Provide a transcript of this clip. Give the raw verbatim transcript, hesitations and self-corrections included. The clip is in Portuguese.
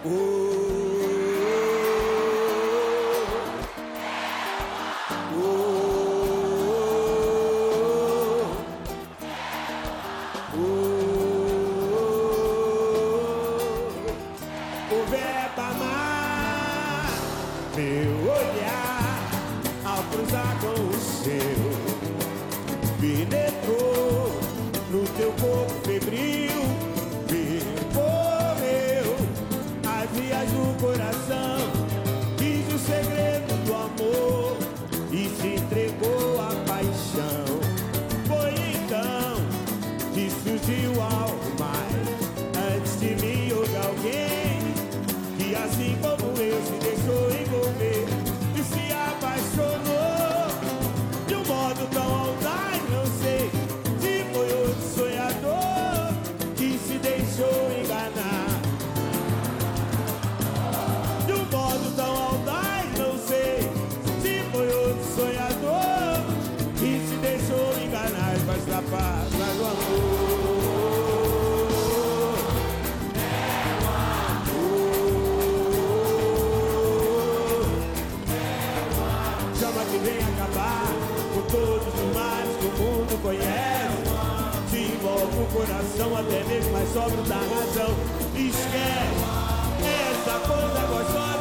O verbo amar, meu olhar, ao cruzar com o seu, penetrou no teu corpo febril, percorreu as vias do coração, diz o segredo do amor e se entregou à paixão. Foi então que surgiu algo mais. Antes de mim houve alguém que, assim como eu, se deixou envolver e se apaixonou de um modo tão audaz. Não sei se foi outro sonhador que se deixou enganar de um modo tão audaz. Não sei se foi outro sonhador que se deixou enganar. Faz da paz, faz do amor. Que vem acabar com todos os males que o mundo conhece. Se envolve o coração, até mesmo mais sóbrio da razão. Esquece essa coisa gostosa